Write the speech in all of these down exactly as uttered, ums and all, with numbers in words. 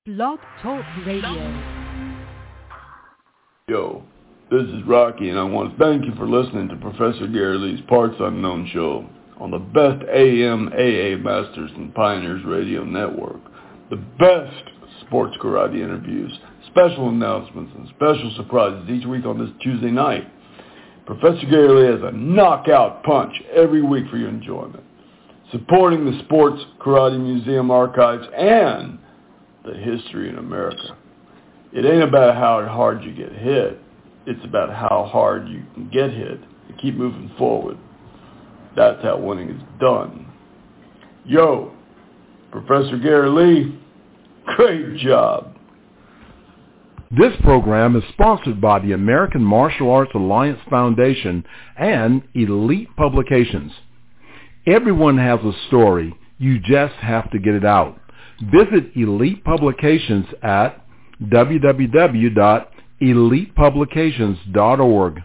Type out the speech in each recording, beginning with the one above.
Blog Talk Radio. Yo, this is Rocky, and I want to thank you for listening to Professor Gary Lee's Parts Unknown show on the best A M A A Masters and Pioneers Radio Network. The best sports karate interviews, special announcements, and special surprises each week on this Tuesday night. Professor Gary Lee has a knockout punch every week for your enjoyment, supporting the Sports Karate Museum archives and the history in America. It ain't about how hard you get hit. It's about how hard you can get hit and keep moving forward. That's how winning is done. Yo, Professor Gary Lee, great job. This program is sponsored by the American Martial Arts Alliance Foundation and Elite Publications. Everyone has a story. You just have to get it out. Visit Elite Publications at w w w dot elite publications dot org.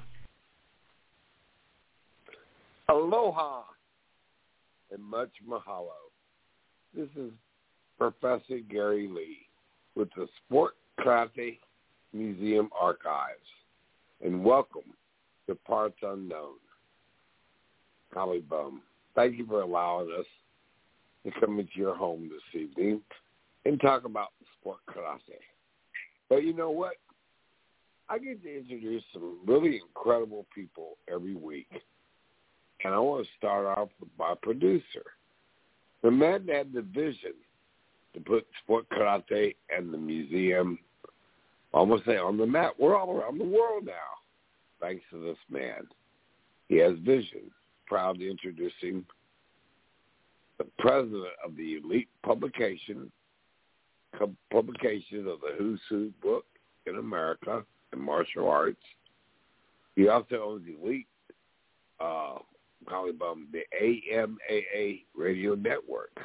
Aloha and much mahalo. This is Professor Gary Lee with the Sport Karate Museum Archives, and welcome to Parts Unknown. Golly bum. Thank you for allowing us to come into your home this evening and talk about sport karate. But you know what? I get to introduce some really incredible people every week. And I want to start off with my producer, the man that had the vision to put sport karate and the museum, I'm going to say, on the map. We're all around the world now, thanks to this man. He has vision. Proud to introduce him, the president of the Elite Publication, publication of the Who's Who book in America in martial arts. He also owns Elite, uh, Bum, the A M A A Radio Network.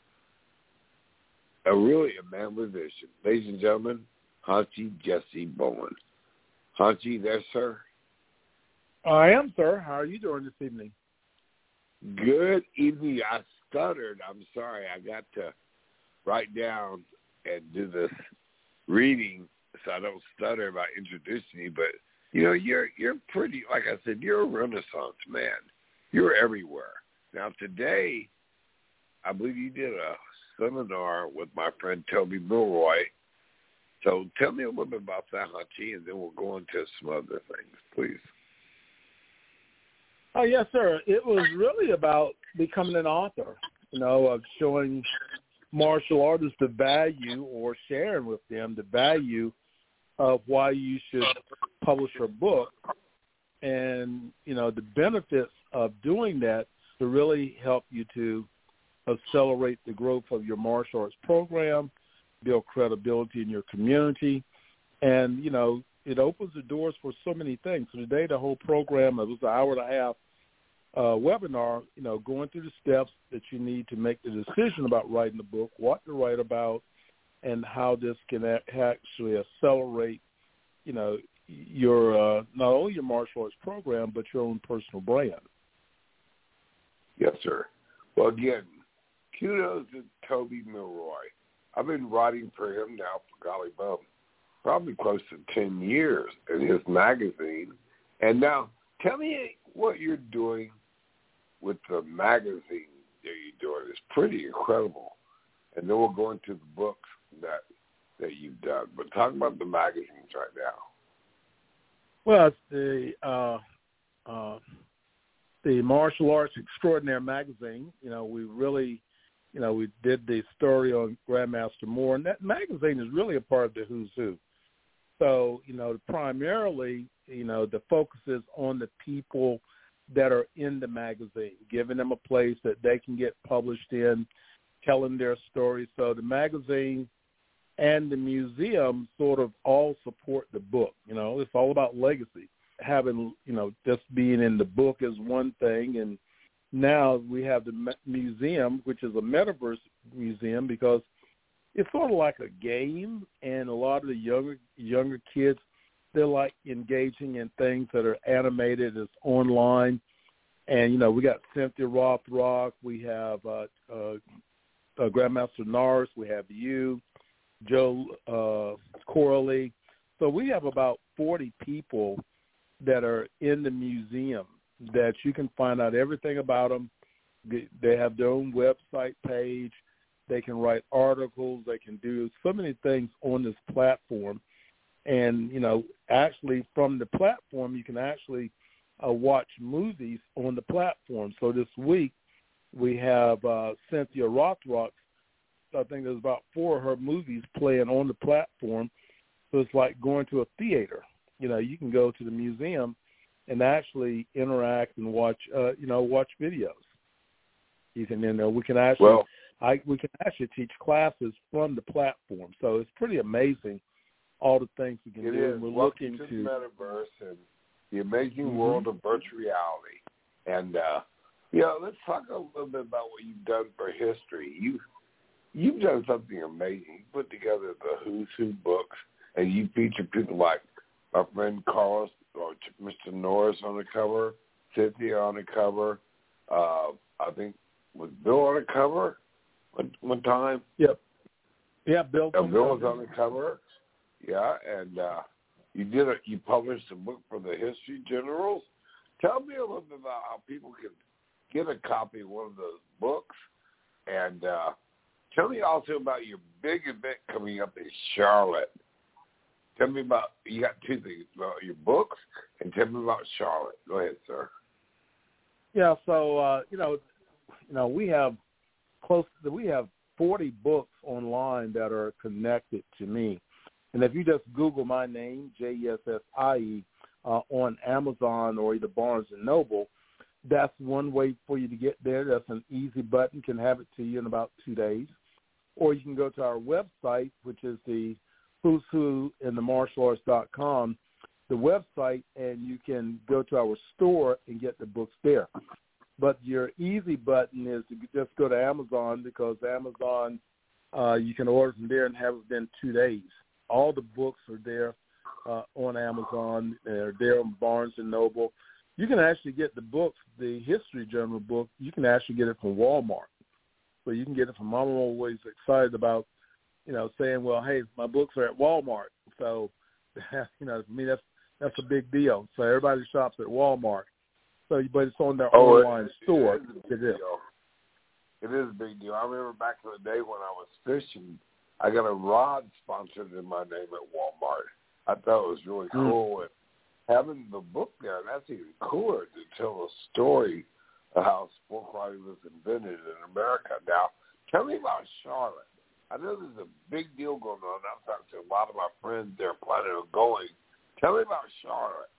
A really a man with vision. Ladies and gentlemen, Hanshi Jesse Bowen. Hanshi, there, sir? I am, sir. How are you doing this evening? Good evening. I stuttered. I'm sorry. I got to write down and do this reading so I don't stutter about introducing you. But, you know, you're you're pretty, like I said, you're a Renaissance man. You're everywhere. Now, today, I believe you did a seminar with my friend Toby Milroy. So tell me a little bit about that, Hanshi, and then we'll go into some other things, please. Oh, yes, sir. It was really about becoming an author, you know, of showing martial artists the value or sharing with them the value of why you should publish a book and, you know, the benefits of doing that to really help you to accelerate the growth of your martial arts program, build credibility in your community, and, you know, it opens the doors for so many things. So today the whole program, it was an hour and a half uh, webinar, you know, going through the steps that you need to make the decision about writing the book, what to write about, and how this can a- actually accelerate, you know, your uh, not only your martial arts program, but your own personal brand. Yes, sir. Well, again, kudos to Toby Milroy. I've been writing for him now for golly bum, probably close to ten years in his magazine. And now, tell me what you're doing with the magazine that you're doing. It's pretty incredible. And then we'll go into the books that that you've done. But talk about the magazines right now. Well, it's the uh, uh, the Martial Arts Extraordinaire magazine. You know, we really, you know, we did the story on Grandmaster Moore, and that magazine is really a part of the Who's Who. So, you know, primarily, you know, the focus is on the people that are in the magazine, giving them a place that they can get published in, telling their stories. So the magazine and the museum sort of all support the book. You know, it's all about legacy. Having, you know, just being in the book is one thing, and now we have the museum, which is a metaverse museum, because it's sort of like a game, and a lot of the younger younger kids, they're like engaging in things that are animated, it's online. And, you know, we got Cynthia Rothrock, we have uh, uh, uh, Grandmaster Norris, we have you, Joe uh, Corley. So we have about forty people that are in the museum that you can find out everything about them. They have their own website page. They can write articles. They can do so many things on this platform. And, you know, actually from the platform, you can actually uh, watch movies on the platform. So this week we have uh, Cynthia Rothrock. I think there's about four of her movies playing on the platform. So it's like going to a theater. You know, you can go to the museum and actually interact and watch, uh, you know, watch videos. You can, you know, we can actually, well, I, we can actually teach classes from the platform. So it's pretty amazing, all the things we can it do. Is. We're Welcome looking to, to the metaverse and the amazing mm-hmm. world of virtual reality. And uh, yeah, let's talk a little bit about what you've done for history. You you've done something amazing. You put together the Who's Who books, and you feature people like our friend Carlos or Mister Norris on the cover, Cynthia on the cover. Uh, I think was Bill on the cover one, one time. Yep. Yeah, Bill. Uh, Bill was on the cover. Yeah, and uh, you did a, you published a book for the History Generals. Tell me a little bit about how people can get a copy of one of those books, and uh, tell me also about your big event coming up in Charlotte. Tell me about, you got two things, about your books, and tell me about Charlotte. Go ahead, sir. Yeah, so uh, you know, you know, we have close to, we have forty books online that are connected to me. And if you just Google my name, J E S S I E, uh, on Amazon or either Barnes and Noble, that's one way for you to get there. That's an easy button, can have it to you in about two days. Or you can go to our website, which is the who's who in the martial arts dot com, the website, and you can go to our store and get the books there. But your easy button is to just go to Amazon, because Amazon, uh, you can order from there and have it within two days. All the books are there uh, on Amazon. They're there on Barnes and Noble. You can actually get the books, the History Journal book, you can actually get it from Walmart. So you can get it from, I'm always excited about, you know, saying, well, hey, my books are at Walmart. So, you know, for me, that's that's a big deal. So everybody shops at Walmart. So, but it's on their oh, online it, store. It is a big deal. It is a big deal. I remember back in the day when I was fishing, I got a rod sponsored in my name at Walmart. I thought it was really cool. Mm. And having the book there, that's even cooler to tell a story of how sport karate was invented in America. Now, tell me about Charlotte. I know there's a big deal going on. I'm talking to a lot of my friends there planning on going. Tell me about Charlotte.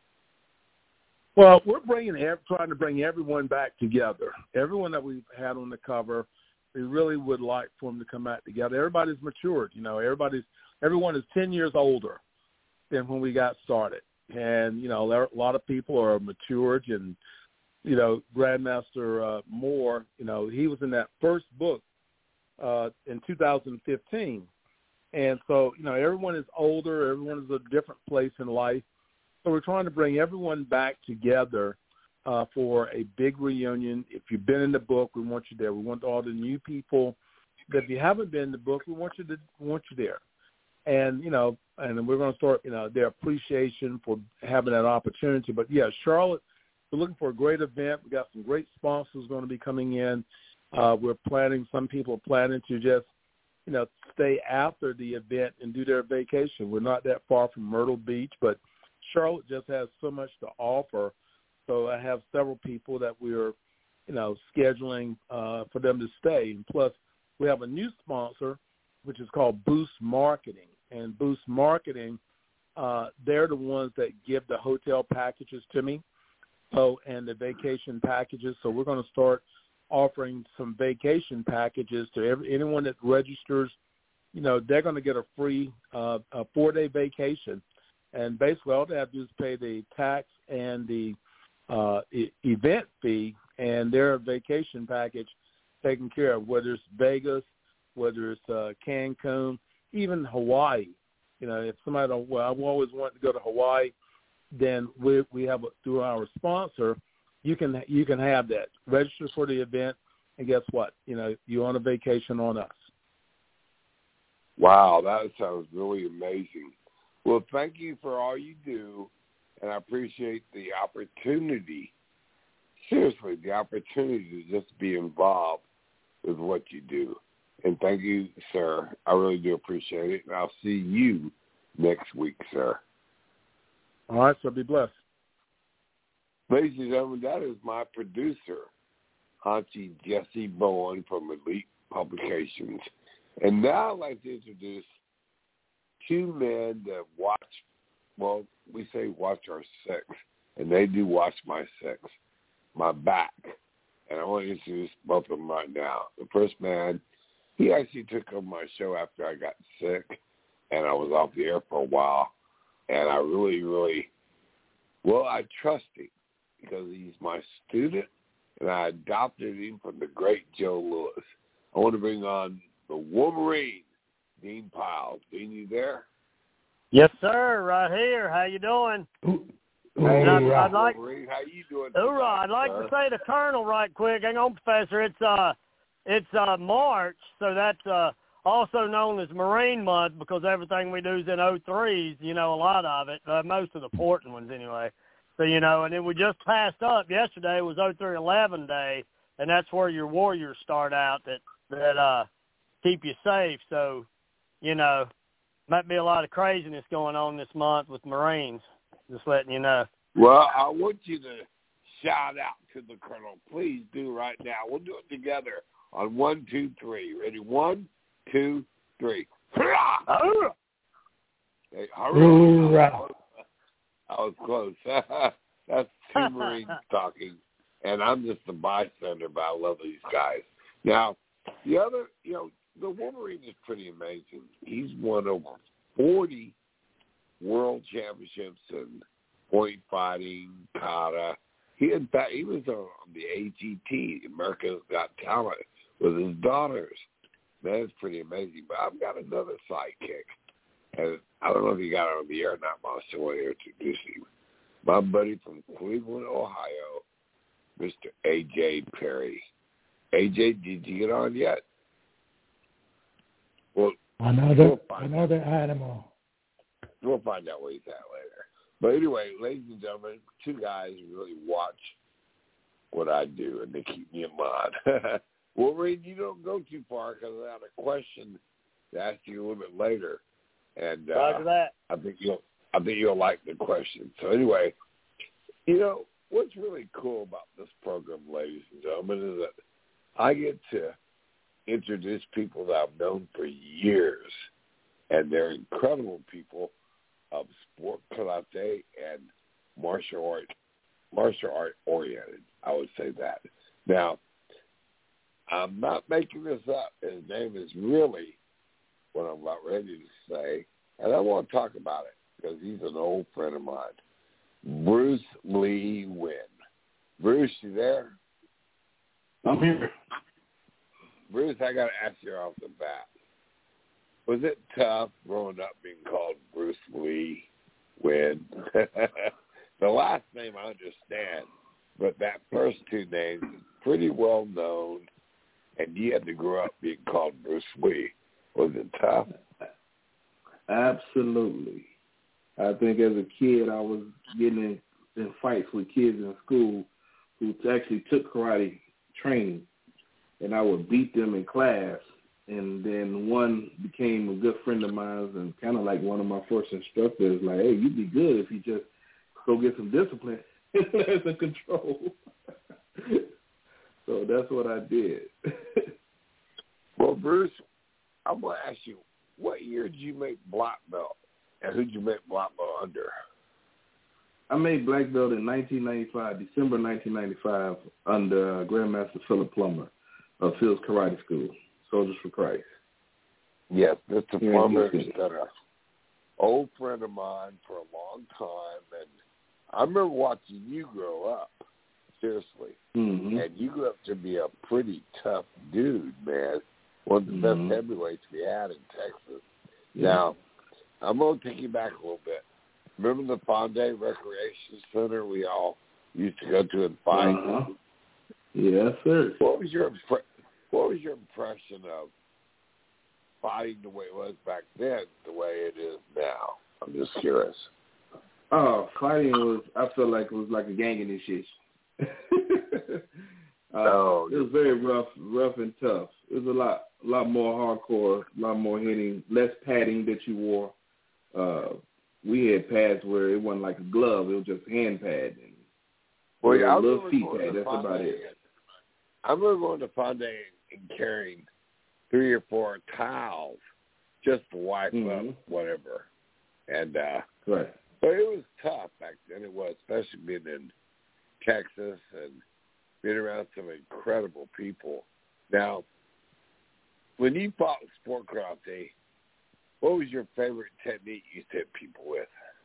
Well, we're bringing, trying to bring everyone back together. Everyone that we've had on the cover, we really would like for them to come back together. Everybody's matured, you know. Everybody's everyone is ten years older than when we got started, and you know, a lot of people are matured. And you know, Grandmaster uh, Moore, you know, he was in that first book uh, in two thousand fifteen, and so you know, everyone is older. Everyone is a different place in life, so we're trying to bring everyone back together. Uh, for a big reunion. If you've been in the book, we want you there. We want all the new people. But if you haven't been in the book, we want you to want you there. And you know, and we're going to start, you know, their appreciation for having that opportunity. But yeah, Charlotte, we're looking for a great event. We got some great sponsors going to be coming in. Uh, we're planning. Some people are planning to just, you know, stay after the event and do their vacation. We're not that far from Myrtle Beach, but Charlotte just has so much to offer. So I have several people that we're, you know, scheduling uh, for them to stay. And plus, we have a new sponsor, which is called Boost Marketing. And Boost Marketing, uh, they're the ones that give the hotel packages to me, so and the vacation packages. So we're going to start offering some vacation packages to every, anyone that registers. You know, they're going to get a free uh, a four-day vacation. And basically all they have to do is pay the tax and the Uh, e- event fee, and their vacation package taken care of, whether it's Vegas, whether it's uh, Cancun, even Hawaii. You know, if somebody don't, well, I've always wanted to go to Hawaii, then we we have, a, through our sponsor, you can you can have that. Register for the event, and guess what? You know, you're on a vacation on us. Wow, that sounds really amazing. Well, thank you for all you do, and I appreciate the opportunity, seriously, the opportunity to just be involved with what you do. And thank you, sir. I really do appreciate it, and I'll see you next week, sir. All right, so be blessed. Ladies and gentlemen, that is my producer, Hanchi Jesse Bowen from Elite Publications. And now I'd like to introduce two men that watch, well, we say watch our sex, and they do watch my sex, my back. And I want to introduce both of them right now. The first man, he actually took on my show after I got sick, and I was off the air for a while. And I really, really, well, I trust him because he's my student, and I adopted him from the great Joe Louis. I want to bring on the Wolverine, Dean Piles. Dean, you there? Yes, sir. Right here. How you doing? Hey, I'd, I'd like, Wolverine, how you doing? Hoorah! I'd like sir? to say the Colonel right quick. Hang on, Professor. It's uh, it's uh March, so that's uh also known as Marine Month because everything we do is in oh threes. You know, a lot of it, uh, most of the important ones anyway. So you know, and then we just passed up yesterday was oh three eleven Day, and that's where your warriors start out that that uh keep you safe. So, you know, might be a lot of craziness going on this month with Marines. Just letting you know. Well, I want you to shout out to the Colonel. Please do right now. We'll do it together on one, two, three. Ready? One, two, three. Hurrah! Hey, hurrah! I was close. That's two Marines talking, and I'm just a bystander, but I love these guys. Now, the other, you know, the Wolverine is pretty amazing. He's won over forty world championships in point fighting, kata. He, in fact, he was on the A G T, America's Got Talent, with his daughters. Man, it's pretty amazing. But I've got another sidekick, and I don't know if he got it on the air or not, but I'll still want to introduce him. My buddy from Cleveland, Ohio, Mister A J Perry. A J, did you get on yet? Well, another we'll another animal. We'll find out where he's at later. But anyway, ladies and gentlemen, two guys who really watch what I do, and they keep me in mind. Wolverine, you don't go too far because I have a question to ask you a little bit later, and uh, Roger that. I think you'll I think you'll like the question. So anyway, you know what's really cool about this program, ladies and gentlemen, is that I get to introduce people that I've known for years, and they're incredible people of sport karate and martial art, martial art oriented. I would say that. Now, I'm not making this up. His name is really what I'm about ready to say, and I want to talk about it because he's an old friend of mine, Bruce Lee Nguyen. Bruce, you there? I'm here. Bruce, I got to ask you off the bat. Was it tough growing up being called Bruce Lee Nguyen? The last name I understand, but that first two names is pretty well known, and you had to grow up being called Bruce Lee. Was it tough? Absolutely. I think as a kid I was getting in, in fights with kids in school who actually took karate training, and I would beat them in class. And then one became a good friend of mine and kind of like one of my first instructors, like, hey, you'd be good if you just go get some discipline and learn some control. So that's what I did. Well, Bruce, I'm going to ask you, what year did you make black belt, and who did you make black belt under? I made black belt in nineteen ninety-five, December nineteen ninety-five, under uh, Grandmaster Philip Plummer of Fields Karate School, Soldiers for Christ. Yes, Mister Yeah, Plummer is an old friend of mine for a long time, and I remember watching you grow up, seriously. Mm-hmm. And you grew up to be a pretty tough dude, man. One of the Mm-hmm. best heavyweights we had in Texas. Yeah. Now, I'm going to take you back a little bit. Remember the Fonde Recreation Center we all used to go to and fight? Uh-huh. Yes, sir. What was your impre- What was your impression of fighting the way it was back then the way it is now? I'm just curious. Oh, fighting was, I feel like it was like a gang initiation. uh, oh, it was very rough, rough and tough. It was a lot, a lot more hardcore, a lot more hitting, less padding that you wore. Uh, we had pads where it wasn't like a glove; it was just hand pad and well, yeah, a little feet pad. That's Fonda, about it. I remember going to Fonda and carrying three or four towels just to wipe mm-hmm. up whatever, and uh, right. But it was tough back then. It was, especially being in Texas and being around some incredible people. Now, when you fought sport karate, what was your favorite technique you hit people with?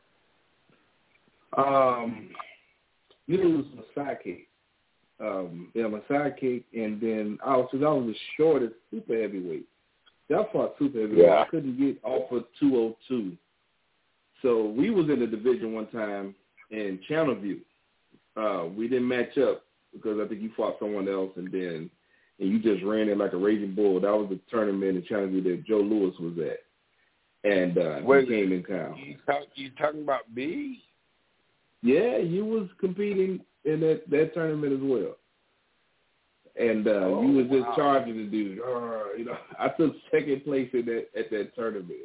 Um, it was a side kick. Um, yeah, my side kick, and then I was, cause I was the shortest super heavyweight. I fought super heavyweight. Yeah. I couldn't get off of two oh two. So we was in the division one time in Channelview. Uh, we didn't match up because I think you fought someone else, and then and you just ran it like a raging bull. That was the tournament in Channelview that Joe Louis was at, and uh, Wait, he came in town. You, talk, you talking about me? Yeah, you was competing in that, that tournament as well, and uh, oh, you was just wow. charging the dude. Uh, you know, I took second place in that at that tournament.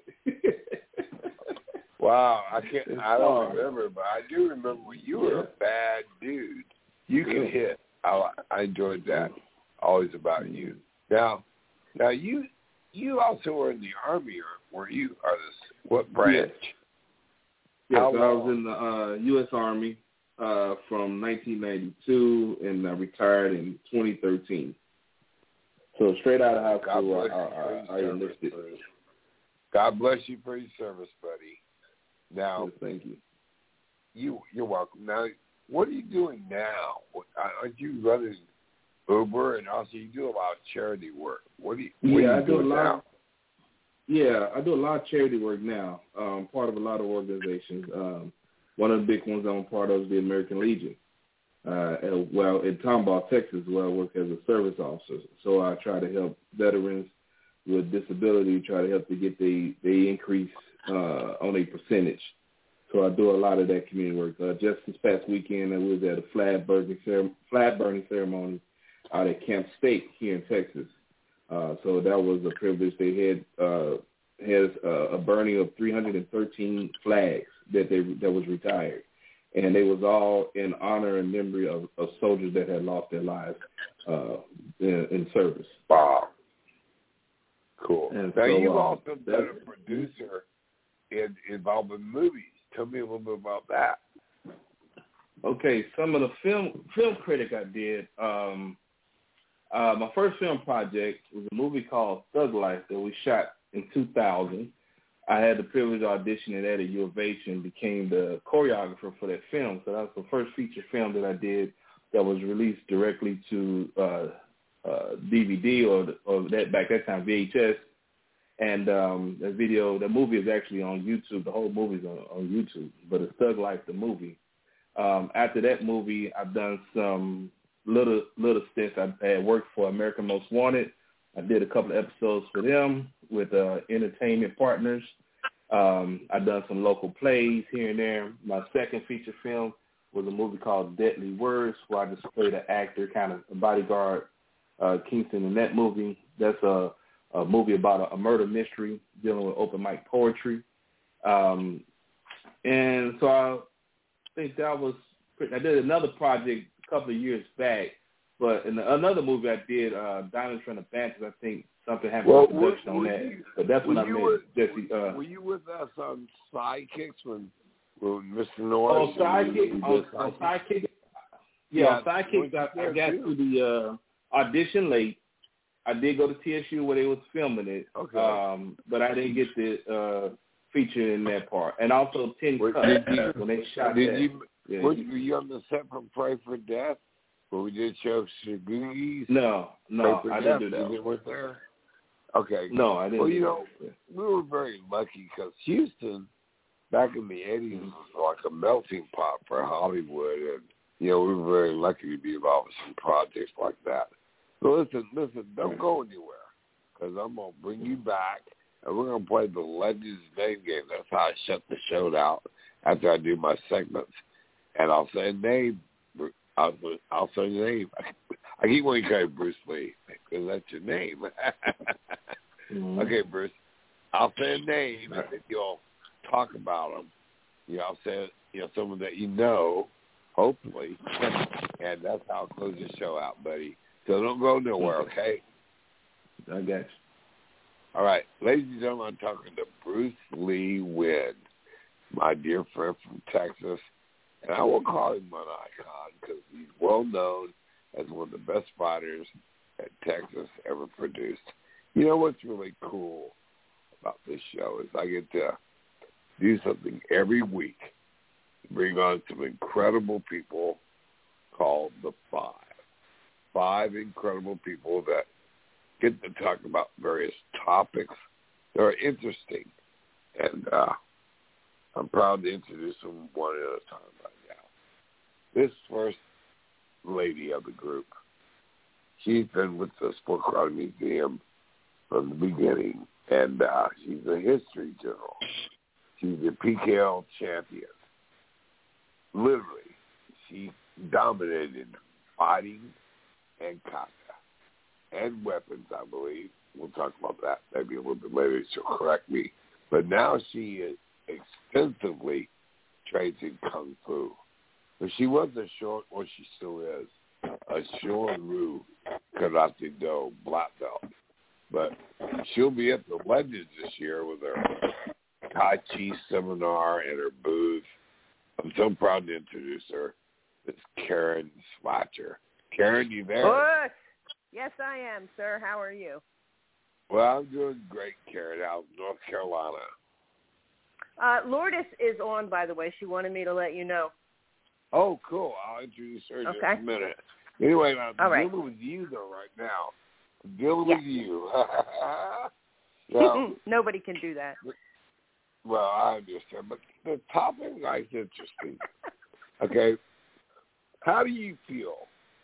Wow, I can't. It's I don't hard. remember, but I do remember you were yeah. a bad dude. You yeah. can hit. I, I enjoyed that. Always about you. Now, now you you also were in the Army, or were you? Or this what branch? Yes, yes I was in the uh, U S Army uh, from nineteen ninety-two, and I retired in twenty thirteen. So straight out of high God school, bless I, I, I, I enlisted. God bless you for your service, buddy. Now, yes, thank you. You, you're welcome. Now, what are you doing now? Aren't you running Uber, and also you do a lot of charity work? What do you? What yeah, are you I do a doing lot. now? Yeah, I do a lot of charity work now. Um, part of a lot of organizations. Um, one of the big ones I'm part of is the American Legion. Uh, at, well, in Tomball, Texas, where I work as a service officer. So I try to help veterans with disability, try to help to get the the increase uh, on a percentage. So I do a lot of that community work. Uh, just this past weekend, I was at a flag burning, cere- flag burning ceremony out at Camp State here in Texas. Uh, so that was a privilege. They had uh, has uh, a burning of three hundred thirteen flags that they that was retired, and they was all in honor and memory of, of soldiers that had lost their lives uh, in, in service. Wow, cool. And now so, you've um, also been a producer in involved in movies. Tell me a little bit about that. Okay, some of the film film critic I did. Um, uh, my first film project was a movie called Thug Life that we shot in two thousand. I had the privilege of auditioning at a U of H and became the choreographer for that film. So that was the first feature film that I did that was released directly to uh, uh, D V D or, or that back that time V H S. And um, the video, the movie is actually on YouTube. The whole movie is on, on YouTube, but it's Thug Life, the movie. Um, after that movie, I've done some little little stints. I had worked for American Most Wanted. I did a couple of episodes for them with uh, entertainment partners. Um, I've done some local plays here and there. My second feature film was a movie called Deadly Words, where I just played an actor, kind of a bodyguard, uh, Kingston in that movie. That's a a movie about a, a murder mystery dealing with open mic poetry. Um, and so I think that was, I did another project a couple of years back, but in the, another movie I did, uh, Diamonds from the Banthers, I think something happened Well, with production were, on that. you, but that's when I you met with, Jesse. Uh, were you with us on Sidekicks when, when Mister Norris? on Sidekick, on, on Sidekick, yeah, yeah, on Sidekick, I, I got too. to the uh, audition late. I did go to T S U where they was filming it, okay. um, but I didn't get the uh, feature in that part. And also Tin Wait, Cup did you, when they shot did that. You, yeah. were, you, were you on the set from Pray for Death where we did show Shigugi's? No, no, I didn't do that. You weren't there? Okay. No, I didn't. Well, do you know, that. we were very lucky because Houston, back in the eighties, was like a melting pot for Hollywood. And, you know, we were very lucky to be involved with some projects like that. So listen, listen, don't go anywhere because I'm going to bring you back and we're going to play the Legends name game. That's how I shut the show out after I do my segments. And I'll say a name. I'll, I'll say a name. I keep wanting to call you Bruce Lee because that's your name. mm-hmm. Okay, Bruce. I'll say a name, and you'll talk about them. You know, I'll say, you know, someone that you know, hopefully, and that's how I'll close the show out, buddy. So don't go nowhere, okay? I got you. All right, ladies and gentlemen, I'm talking to Bruce Lee Wynn, my dear friend from Texas, and I will call him an icon because he's well known as one of the best fighters that Texas ever produced. You know what's really cool about this show is I get to do something every week to bring on some incredible people called The Five. Five incredible people that get to talk about various topics that are interesting. And uh, I'm proud to introduce them one at a time right now. This first lady of the group, she's been with the Sport Karate Museum from the beginning, and uh, she's a history general. She's a P K L champion. Literally, she dominated fighting and kata and weapons, I believe. We'll talk about that maybe a little bit later. She'll correct me. But now she is extensively trains in Kung Fu. But she was a short, or she still is, a Shorin-Ryu Karate Do black belt. But she'll be at the Legends this year with her Tai Chi seminar and her booth. I'm so proud to introduce her. It's Karen Swatcher. Karen, you there? Bush. Yes, I am, sir. How are you? Well, I'm doing great, Karen, out of North Carolina. Uh, Lourdes is on, by the way. She wanted me to let you know. Oh, cool. I'll introduce her in okay. just a minute. Anyway, I'm All right. dealing with you, though, right now. I'm dealing yes. with you. Well, nobody can do that. Well, I understand, but the topic is interesting. Okay, how do you feel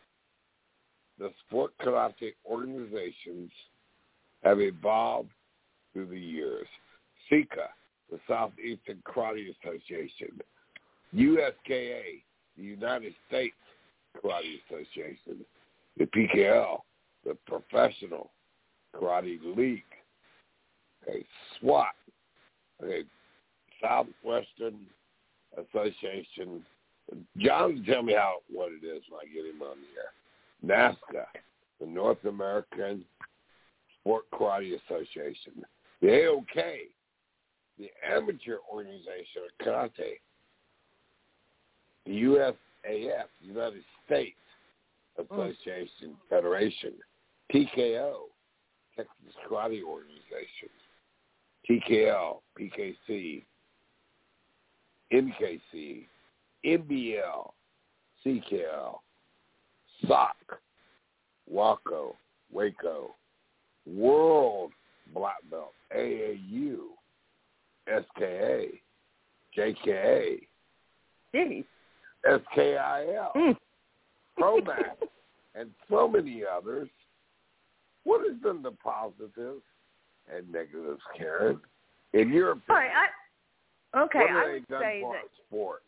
the sport karate organizations have evolved through the years? SECA, the Southeastern Karate Association, U S K A, the United States Karate Association, the P K L, the Professional Karate League, okay, SWAT, okay, Southwestern Association. John, tell me how what it is when I get him on the air. NASCA, the North American Sport Karate Association. The A O K, the Amateur Organization of Karate. The U S A F, United States Association oh. Federation. T K O, Texas Karate Organization. T K L, P K C, M K C, N B L, C K L, S O C, WACO, WACO, World Black Belt, A A U, S K A, J K A, Jeez. S K I L, mm. ProMax, and so many others. What has been the positives and negatives, Karen, in your opinion? All right, I, okay, what have I they would done say for that sport?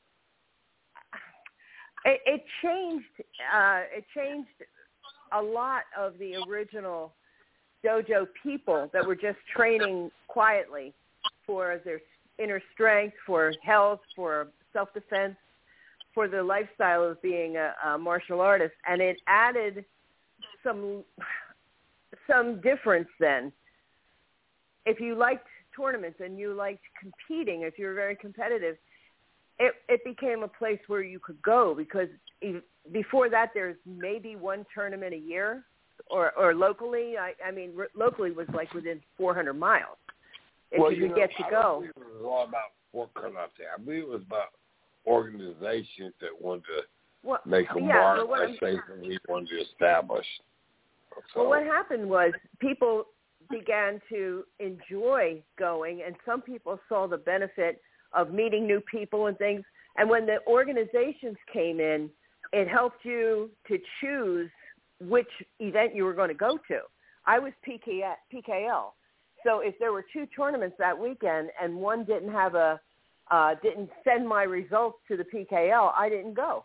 It, it changed. Uh, it changed a lot of the original dojo people that were just training quietly for their inner strength, for health, for self-defense, for the lifestyle of being a, a martial artist, and it added some some difference then. If you liked tournaments and you liked competing, if you were very competitive, it, it became a place where you could go, because before that there's maybe one tournament a year, or, or locally. I, I mean, r- locally was like within four hundred miles if well, you you could know, get to I go. don't believe it was all about sport karate. I believe it was about organizations that wanted to well, make a yeah, mark, well, what or I'm, say something he wanted to establish. So, well, what happened was people began to enjoy going, and some people saw the benefit of meeting new people and things. And when the organizations came in, it helped you to choose which event you were going to go to. I was P K L, So if there were two tournaments that weekend and one didn't have a uh, didn't send my results to the P K L, I didn't go.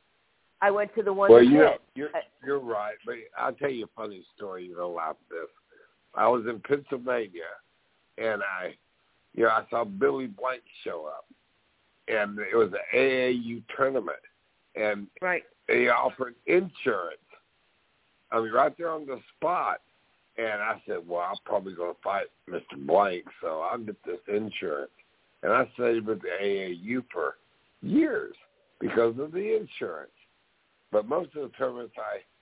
I went to the one well, that you know, did. you're, you're right, but I'll tell you a funny story. You're going to laugh at this. I was in Pennsylvania, and I, you know, I saw Billy Blank show up, and it was an A A U tournament, and right. they offered insurance. I mean, right there on the spot. And I said, well, I'm probably going to fight Mister Blank, so I'll get this insurance. And I stayed with the A A U for years because of the insurance. But most of the tournaments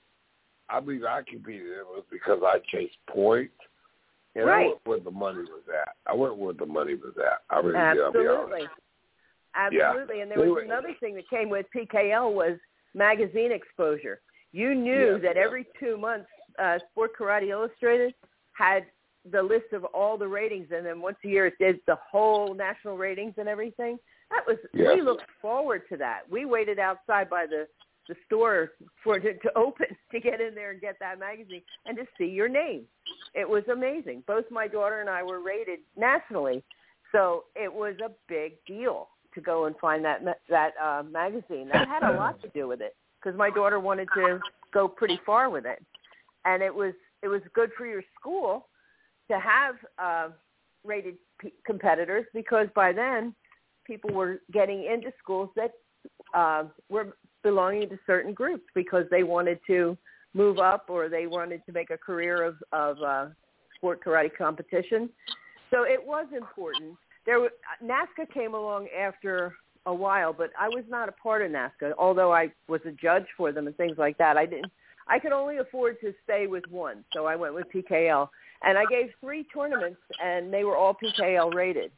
I, I believe I competed in was because I chased points. And right. I went where the money was at. I went where the money was at. I really Absolutely. did, I'll be honest. Absolutely. Yeah. And there was another thing that came with P K L was magazine exposure. You knew yeah, that yeah. every two months uh, Sport Karate Illustrated had the list of all the ratings, and then once a year it did the whole national ratings and everything. That was yeah. we looked forward to that. We waited outside by the, the store for it to open to get in there and get that magazine and to see your name. It was amazing. Both my daughter and I were rated nationally, so it was a big deal to go and find that that uh, magazine. That had a lot to do with it because my daughter wanted to go pretty far with it. And it was it was good for your school to have uh, rated p- competitors because by then people were getting into schools that uh, were belonging to certain groups because they wanted to move up or they wanted to make a career of, of uh, sport karate competition. So it was important. There were, NASCA came along after a while, but I was not a part of NASCA, although I was a judge for them and things like that. I didn't. I could only afford to stay with one, so I went with P K L. And I gave three tournaments, and they were all P K L rated.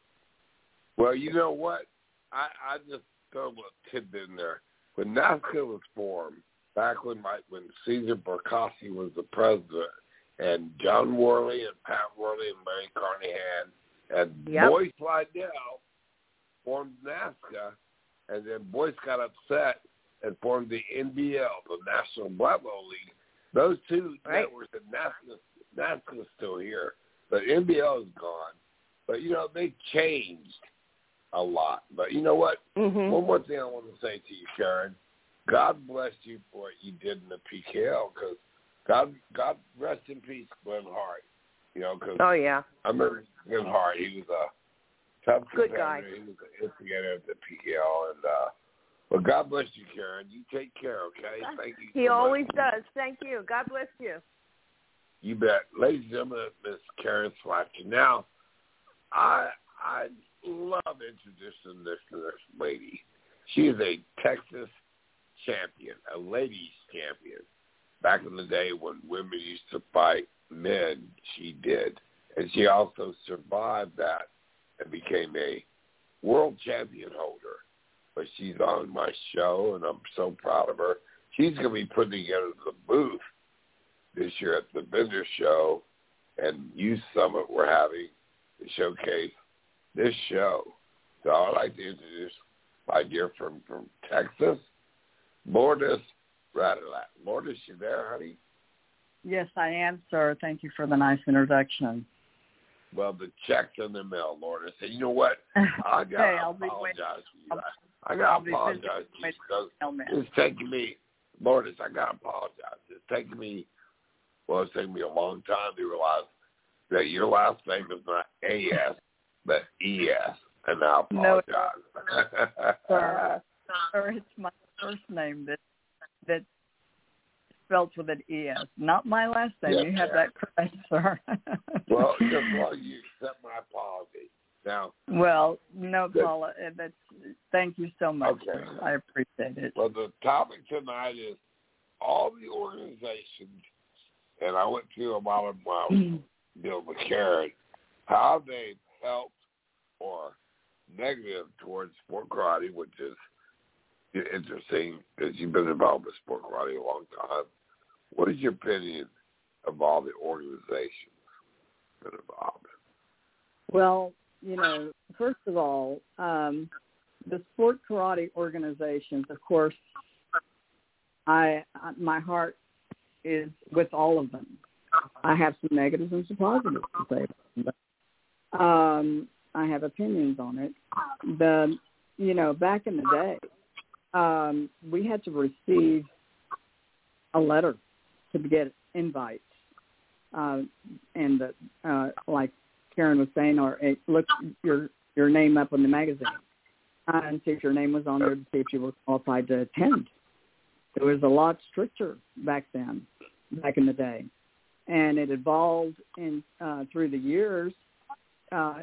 Well, you know what? I, I just throw a tidbit in there. When NASCA was formed, back when my, when Cesar Bercassi was the president, and John Worley and Pat Worley and Mary Carnahan and yep. Boyce Slidell formed NASCA, and then Boyce got upset and formed the N B L, the National Black Belt League. Those two right. networks, and NASCA, NASCA is still here, but N B L is gone. But, you know, they changed a lot. But you know what? Mm-hmm. One more thing I want to say to you, Karen. God bless you for what you did in the P K L, because God, God rest in peace, Glenn Hart. You know, because oh yeah, I remember Glenn Hart. He was a tough good competitor. guy. He was an instigator at the P K L, and uh, well, God bless you, Karen. You take care, okay? Thank you. He so always much. does. Thank you. God bless you. You bet, ladies and gentlemen, Miss Karen Swatch. Now, I I love introducing this this lady. She is a Texas champion, a ladies champion. Back in the day when women used to fight men, she did. And she also survived that and became a world champion holder. But she's on my show, and I'm so proud of her. She's going to be putting together the booth this year at the Vendor Show and Youth Summit we're having to showcase this show. So I'd like to introduce my dear friend from Texas, Lourdes Radalat. Lourdes, you there, honey? Yes, I am, sir. Thank you for the nice introduction. Well, the check's in the mail, Lourdes. And you know what? I got hey, to I'll apologize be to you. I, I got to be apologize to you because it's taking me, Lourdes, I got to apologize. It's taking me, well, it's taking me a long time to realize that your last name is not A S, but E S. And I apologize. No, sir, sir, it's my first name that that spelled with an E S, not my last name. Yeah, you have yeah. that correct, sir. Well, just while you accept my apology. Now, well, no, good. Paula, that's, thank you so much. Okay. Sir. I appreciate it. Well, the topic tonight is all the organizations, and I went through a lot of my deal with Karen, how they've helped or negative towards sport karate, which is interesting because you've been involved with sport karate a long time. What is your opinion of all the organizations that are involved? Well, you know, first of all, um, the sport karate organizations, of course, I my heart is with all of them. I have some negatives and some positives to say about it. Um, I have opinions on it. The, you know, back in the day, um, we had to receive a letter to get invites. Uh, and the, uh, like Karen was saying, or uh, look your your name up on the magazine uh, and see if your name was on there to see if you were qualified to attend. It was a lot stricter back then, back in the day, and it evolved in uh, through the years uh,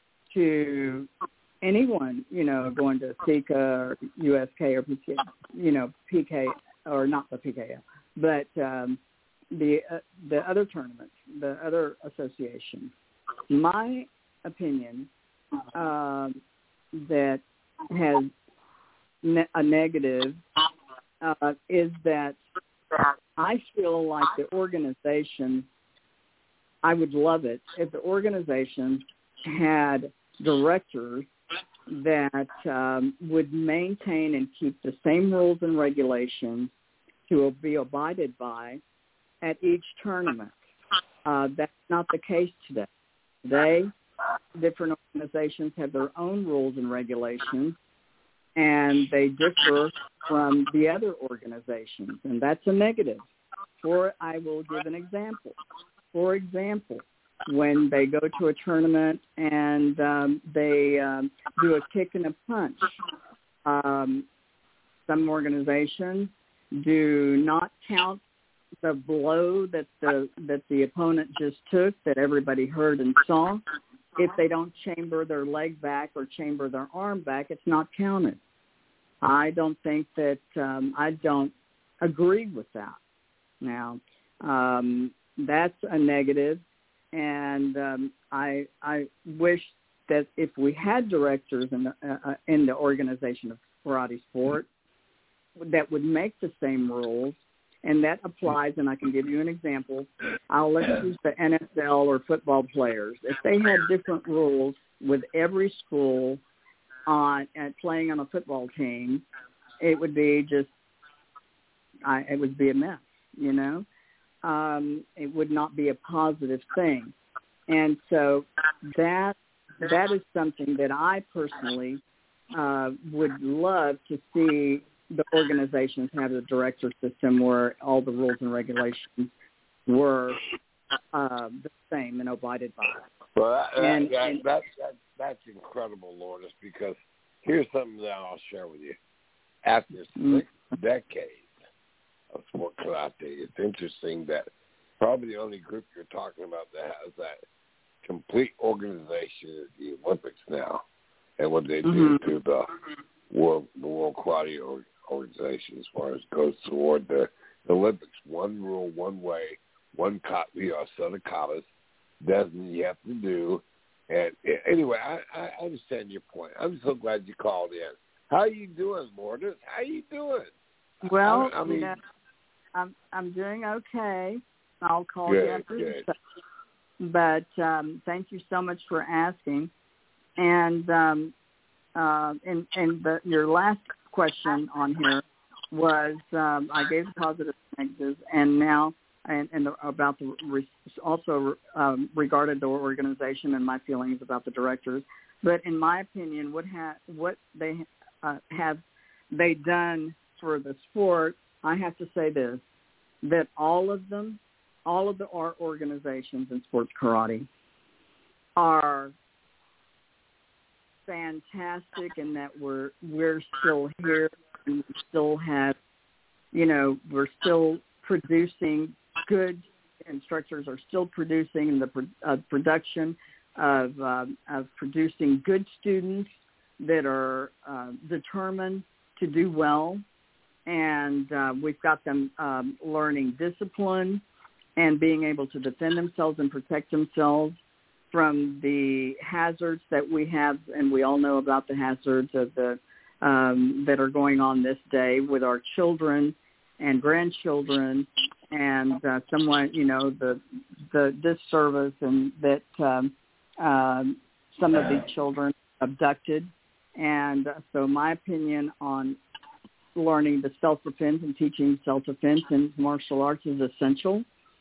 to anyone, you know, going to SECA or U S K or P K, you know, P K or not the P K L, but um, the uh, the other tournaments, the other associations. My opinion um, that has ne- a negative uh, is that I feel like the organization, I would love it if the organization had directors that um, would maintain and keep the same rules and regulations to be abided by at each tournament. Uh, that's not the case today. Today, different organizations have their own rules and regulations, and they differ from the other organizations, and that's a negative. For I will give an example. For example, when they go to a tournament and um, they um, do a kick and a punch, um, some organizations do not count the blow that the that the opponent just took, that everybody heard and saw. If they don't chamber their leg back or chamber their arm back, it's not counted. I don't think that um, I don't agree with that. Now, um, that's a negative, and um, I I wish that if we had directors in the uh, in the organization of karate sport that would make the same rules. And that applies, and I can give you an example. I'll let's use the N F L or football players. If they had different rules with every school on and playing on a football team, it would be just, I, it would be a mess, you know. Um, it would not be a positive thing. And so that that is something that I personally uh, would love to see the organizations have a director system where all the rules and regulations were uh, the same and abided by. Well, that, and, that, and, that, that, that's incredible, Lourdes, because here's something that I'll share with you. After mm-hmm. six decades of sport karate, it's interesting that probably the only group you're talking about that has that complete organization is the Olympics now, and what they mm-hmm. do to the world, the World Karate Organization as far as goes toward the, the Olympics. One rule, one way, one cut, you know, set of katas, doesn't you have to do. And anyway, I, I understand your point. I'm so glad you called in. How are you doing, Lourdes? How are you doing? Well, I, I mean, you know, I'm I'm doing okay. I'll call good, you after good. the show. But um, thank you so much for asking. And um, uh, and and the, your last question on here was um, I gave the positive negatives, and now and, and the, about the also um, regarded the organization and my feelings about the directors. But in my opinion, what ha- what they uh, have they done for the sport, I have to say this: that all of them, all of the art organizations in sports karate, are fantastic, in that we're we're still here and we still have, you know, we're still producing good instructors are still producing in the uh, production of um, of producing good students that are uh, determined to do well, and uh, we've got them um, learning discipline and being able to defend themselves and protect themselves from the hazards that we have, and we all know about the hazards of the um, that are going on this day with our children and grandchildren, and uh, someone, you know, the the disservice and that um, um, some of these children abducted, and uh, so my opinion on learning the self-defense and teaching self-defense in martial arts is essential.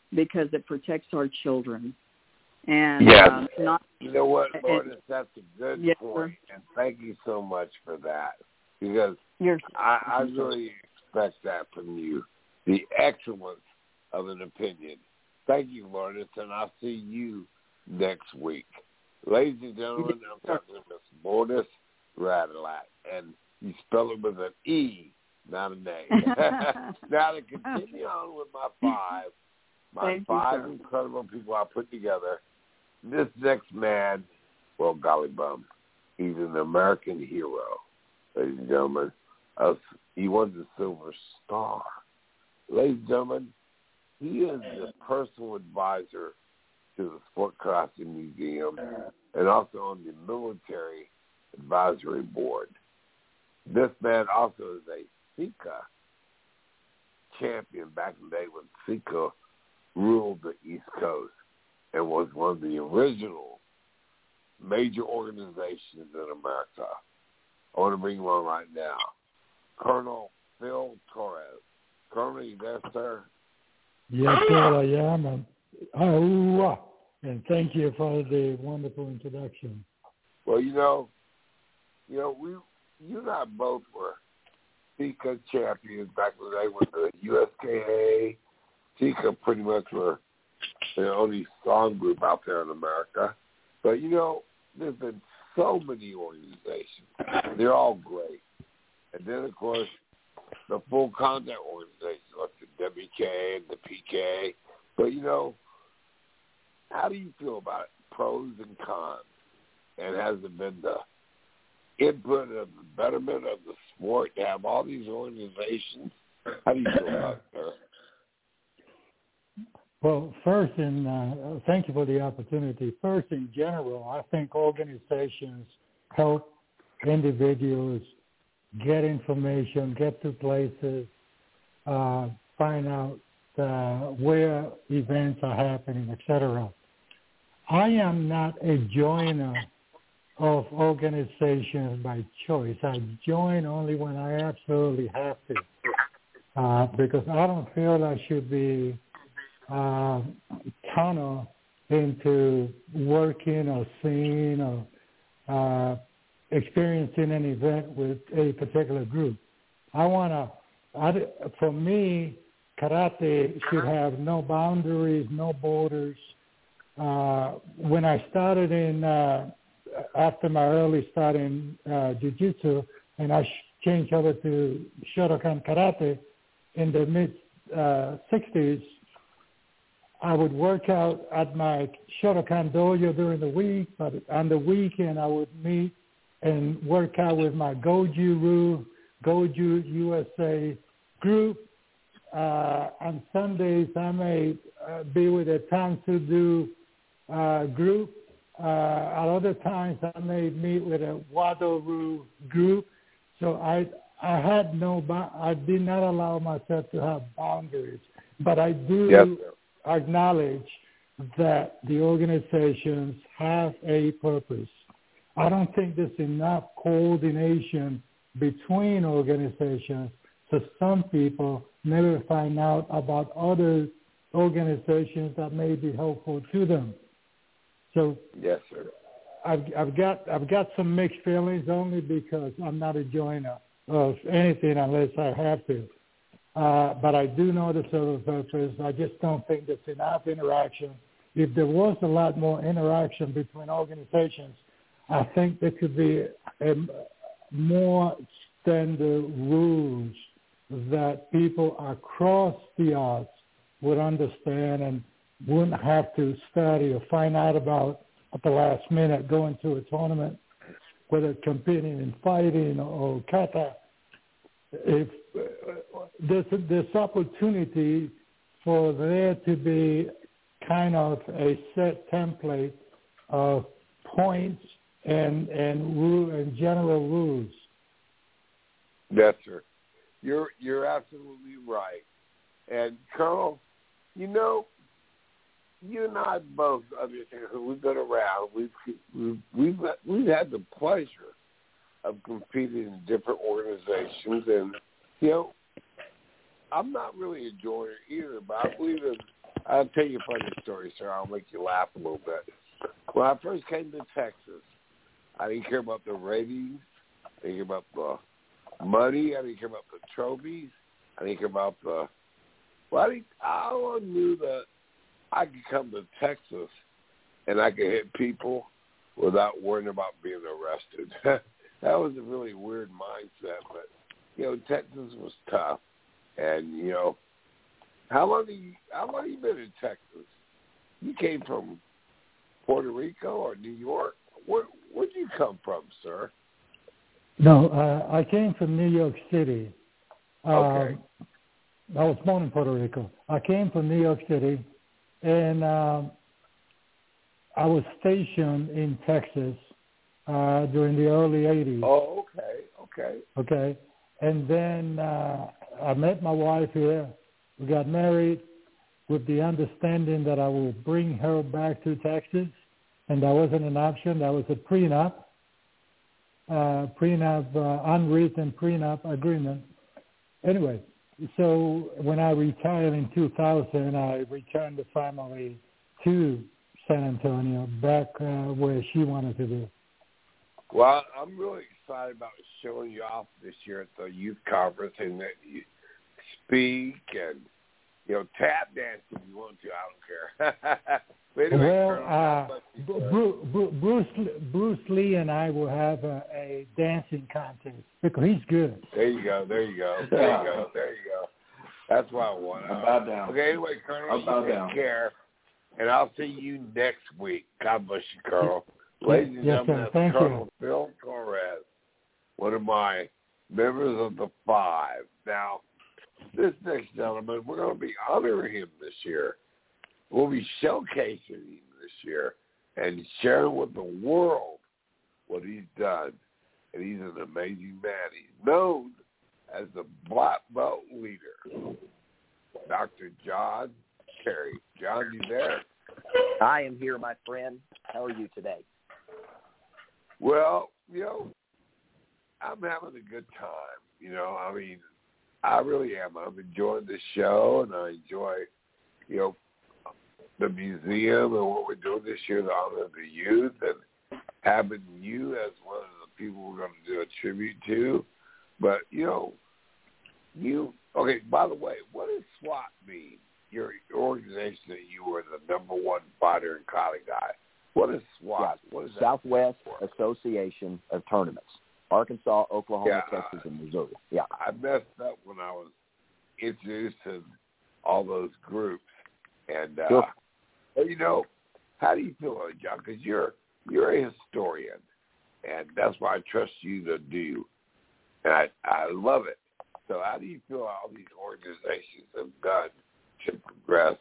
because it protects our children. And yes. um, not, you know what, Lourdes, that's a good yes, point, and thank you so much for that, because You're, I, I really expect that from you, the excellence of an opinion. Thank you, Lourdes, and I'll see you next week. Ladies and gentlemen, I'm talking to Miss Lourdes Radalat, and you spell it with an E, not an A. Now to continue on with my five, my Thank five you, incredible people I put together. This next man, well, golly bum, he's an American hero, ladies and gentlemen. Uh, he won the Silver Star. Ladies and gentlemen, he is the personal advisor to the Sport Karate Museum and also on the Military Advisory Board. This man also is a Sika champion back in the day when Sika ruled the East Coast and was one of the original major organizations in America. I want to bring him on right now. Colonel Phil Torres. Colonel, you there, sir? Yes, sir, I am. And, oh, and thank you for the wonderful introduction. Well, you know, you know, we, you and I both were Sika champions back in the day with the U S K A. Sika pretty much were the only song group out there in America. But, you know, there's been so many organizations. They're all great. And then, of course, the full contact organizations like the W K and the P K. But, you know, how do you feel about it? Pros and cons. And has it been the input of the betterment of the sport to have all these organizations? How do you feel about it, sir? Well, first, in, uh, thank you for the opportunity. First, in general, I think organizations help individuals get information, get to places, uh, find out uh, where events are happening, et cetera. I am not a joiner of organizations by choice. I join only when I absolutely have to, uh, because I don't feel I should be uh, tunnel into working or seeing or uh, experiencing an event with a particular group. I want to, for me, karate should have no boundaries, no borders. Uh, when I started in, uh, after my early start in uh, jiu-jitsu, and I sh- changed over to Shotokan Karate in the mid-sixties, uh, I would work out at my Shotokan dojo during the week, but on the weekend I would meet and work out with my Goju-Ryu, Goju U S A group. Uh, on Sundays, I may uh, be with a Tansudu uh, group. Uh, at other times, I may meet with a Wado-Ryu group. So I I had no, I did not allow myself to have boundaries. But I do yes, acknowledge that the organizations have a purpose. I don't think there's enough coordination between organizations, so some people never find out about other organizations that may be helpful to them. So yes, sir. I've, I've got I've got some mixed feelings only because I'm not a joiner of anything unless I have to. Uh, but I do know the silver purpose. I just don't think there's enough interaction. If there was a lot more interaction between organizations, I think there could be a, more standard rules that people across the arts would understand and wouldn't have to study or find out about at the last minute going to a tournament, whether competing in fighting or kata. If uh, there's this opportunity for there to be kind of a set template of points and and rule and general rules. Yes, sir. You're you're absolutely right. And Colonel, you know, you and I both understand. We've been around. We've we've we've, we've had the pleasure of competing in different organizations, and you know, I'm not really a joiner either, but I believe in I'll tell you a funny story, sir. I'll make you laugh a little bit. When I first came to Texas, I didn't care about the ratings. I didn't care about the money. I didn't care about the trophies. I didn't care about the. Well, I, didn't, I knew that I could come to Texas and I could hit people without worrying about being arrested. That was a really weird mindset, but you know, Texas was tough, and you know, how long have you how long have you been in Texas? You came from Puerto Rico or New York? Where where'd you come from, sir? No, uh, I came from New York City. Okay. Uh, I was born in Puerto Rico. I came from New York City, and uh, I was stationed in Texas uh, during the early eighties. Oh, okay, okay. Okay, and then uh, I met my wife here. We got married with the understanding that I will bring her back to Texas, and that wasn't an option. That was a prenup, uh, prenup, uh, unwritten prenup agreement. Anyway, so when I retired in two thousand, I returned the family to San Antonio, back uh, where she wanted to be. Well, I'm really excited about showing you off this year at the youth conference, and that you speak and, you know, tap dance if you want to. I don't care. But anyway, well, uh, Bruce, Bruce, Bruce Lee and I will have a, a dancing contest because he's good. There you go. There you go. There you go. There you go. That's what I want. I'll bow down. Okay, anyway, Colonel, I'll bow you take down. care, and I'll see you next week. God bless you, Colonel. Ladies and yes, gentlemen, sir. that's Thank Colonel you. Phil Torres, one of my members of the Five. Now, this next gentleman, we're going to be honoring him this year. We'll be showcasing him this year and sharing with the world what he's done. And he's an amazing man. He's known as the Black Belt leader, Doctor John Kerry. John, you there? I am here, my friend. How are you today? Well, you know, I'm having a good time. You know, I mean, I really am. I'm enjoying the show, and I enjoy, you know, the museum and what we're doing this year to honor the youth, and having you as one of the people we're going to do a tribute to. But, you know, you, okay, by the way, what does SWAT mean? Your organization that you were the number one fighter and Cali guy. What is SWAT? Yeah. What is that? Southwest Association of Tournaments. Arkansas, Oklahoma, Yeah, Texas, and Missouri. Yeah. I messed up when I was introduced to all those groups. And, uh, Sure. well, you know, how do you feel about it, John? Because you're, you're a historian, and that's what I trust you to do. And I, I love it. So how do you feel all these organizations have done to progress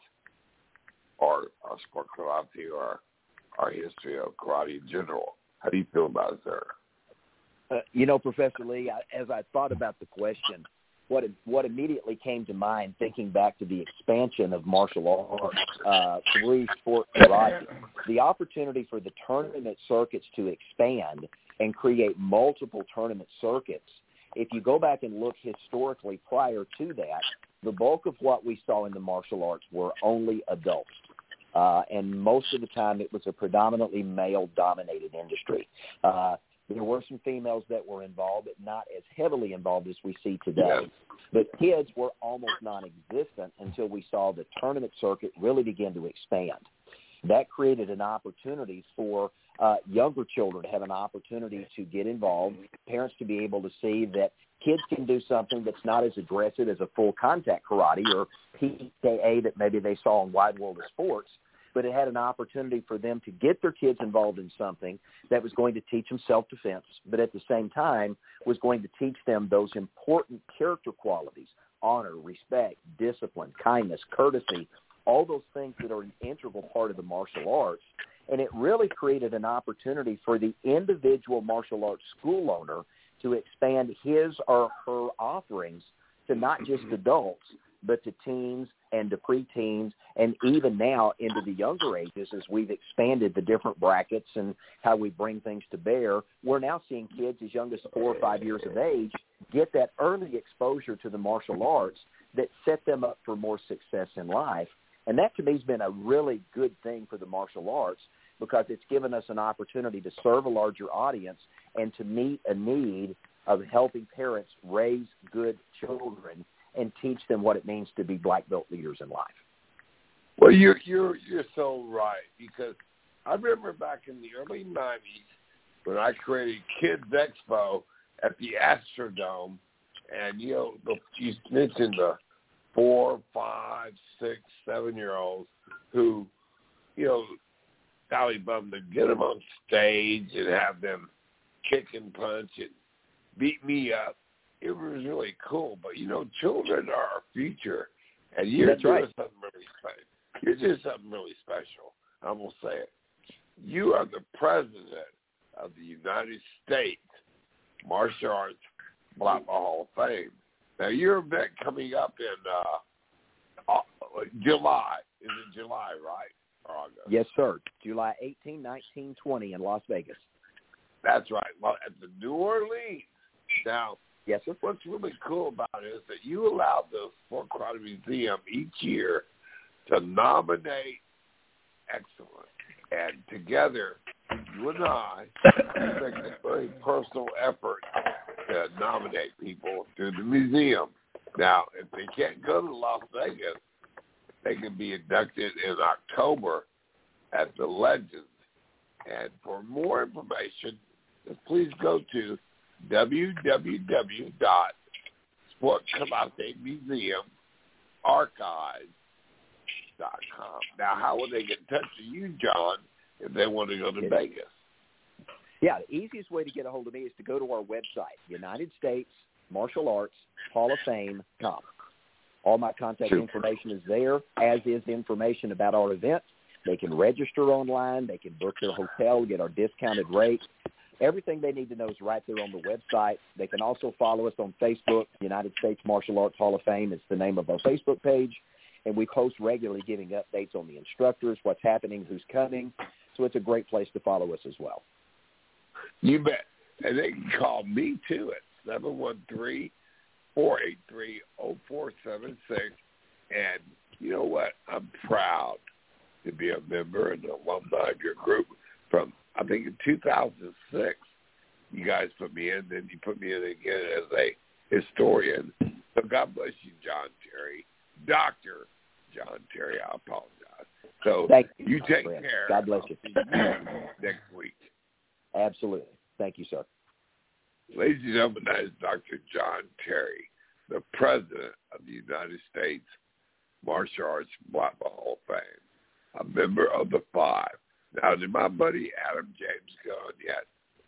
our, our sport karate or our history of karate in general? How do you feel about it, sir? Uh, you know, Professor Lee, I, as I thought about the question, what what immediately came to mind, thinking back to the expansion of martial arts uh, through sport karate, the opportunity for the tournament circuits to expand and create multiple tournament circuits. If you go back and look historically prior to that, the bulk of what we saw in the martial arts were only adults. Uh, and most of the time it was a predominantly male-dominated industry. Uh, there were some females that were involved, but not as heavily involved as we see today. But kids were almost non-existent until we saw the tournament circuit really begin to expand. That created an opportunity for uh, younger children to have an opportunity to get involved, parents to be able to see that kids can do something that's not as aggressive as a full contact karate or P K A that maybe they saw in Wide World of Sports, but it had an opportunity for them to get their kids involved in something that was going to teach them self-defense, but at the same time was going to teach them those important character qualities, honor, respect, discipline, kindness, courtesy, all those things that are an integral part of the martial arts. And it really created an opportunity for the individual martial arts school owner to expand his or her offerings to not just adults, but to teens and to preteens, and even now into the younger ages as we've expanded the different brackets and how we bring things to bear. We're now seeing kids as young as four or five years of age get that early exposure to the martial arts that set them up for more success in life. And that, to me, has been a really good thing for the martial arts because it's given us an opportunity to serve a larger audience and to meet a need of helping parents raise good children and teach them what it means to be black belt leaders in life. Well, you're you're you're so right, because I remember back in the early nineties when I created Kids Expo at the Astrodome, and you know, the, you mentioned the four, five, six, seven-year-olds who, you know, Sally Bum to get them on stage and have them kick and punch and beat me up. It was really cool. But, you know, children are our future, and you're That's doing right. something really special. You're doing something really special. I'm going to say it. You are the president of the United States Martial Arts Black Belt Hall of Fame. Now, your event coming up in uh, July. Is it July, right? Or August? Yes, sir. July eighteenth, nineteenth, twentieth in Las Vegas. That's right. Well, at the New Orleans. Now, yes, sir. What's really cool about it is that you allow the Sport Karate Museum each year to nominate excellence. And together, you and I make a very personal effort to nominate people to the museum. Now, if they can't go to Las Vegas, they can be inducted in October at the Legends. And for more information, please go to w w w dot sport karate museum archives dot com. Now, how will they get in touch with you, John, if they want to go to Vegas? Yeah, the easiest way to get a hold of me is to go to our website, United States Martial Arts Hall of Fame dot com. All my contact Super. information is there, as is the information about our event. They can register online. They can book their hotel, get our discounted rate. Everything they need to know is right there on the website. They can also follow us on Facebook. United States Martial Arts Hall of Fame is the name of our Facebook page. And we post regularly giving updates on the instructors, what's happening, who's coming. So it's a great place to follow us as well. You bet. And they can call me, too, at seven one three, four eight three, zero four seven six. And you know what? I'm proud to be a member and alumni of your group from, I think, in two thousand six. You guys put me in, then you put me in again as a historian. So God bless you, John Terry. Doctor John Terry, I apologize. So Thank you, you take friend. care. God bless you. I'll see you next week. Absolutely. Thank you, sir. Ladies and gentlemen, that is Doctor John Terry, the president of the United States Martial Arts Black Belt Hall of Fame, a member of the five. Now, did my buddy Adam James go on yet?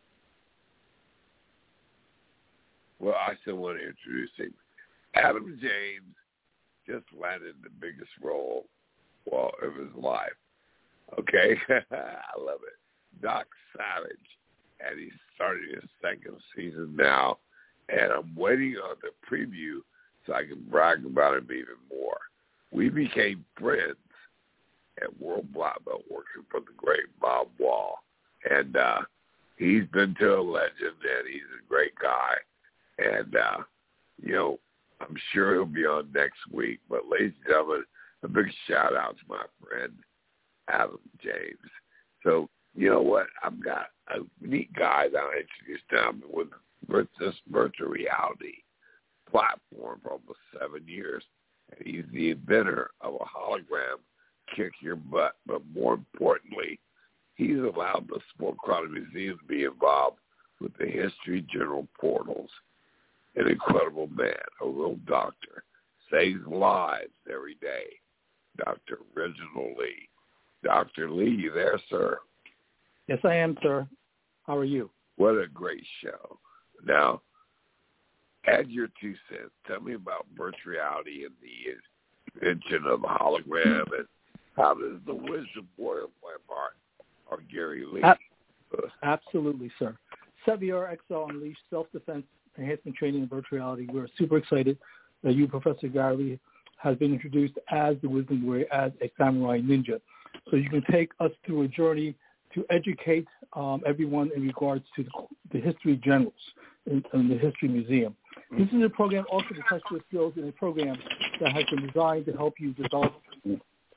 Well, I still want to introduce him. Adam James just landed the biggest role well, of his life. Okay? I love it. Doc Savage. And he's starting his second season now. And I'm waiting on the preview so I can brag about him even more. We became friends at World Black Belt working for the great Bob Wall. And uh, he's been to a legend, and he's a great guy. And, uh, you know, I'm sure he'll be on next week. But, ladies and gentlemen, a big shout-out to my friend Adam James. So, you know what? I've got a neat guy that I introduced him with this virtual reality platform for almost seven years. And he's the inventor of a hologram kick your butt. But more importantly, he's allowed the Sport Karate Museum to be involved with the History Journal portals. An incredible man, a real doctor, saves lives every day. Doctor Reginald Lee. Doctor Lee, you there, sir? Yes, I am, sir. How are you? What a great show. Now, add your two cents. Tell me about virtual reality and the invention of a hologram, and how does the wisdom warrior play a part, or Gary Lee? Absolutely, sir. Sevier X L Unleashed Self-Defense Enhancement Training in Virtual Reality. We're super excited that you, Professor Gary Lee, has been introduced as the wisdom warrior, as a samurai ninja. So you can take us through a journey to educate um, everyone in regards to the, the history generals in, in the History Museum. This is a program also to test your skills in a program that has been designed to help you develop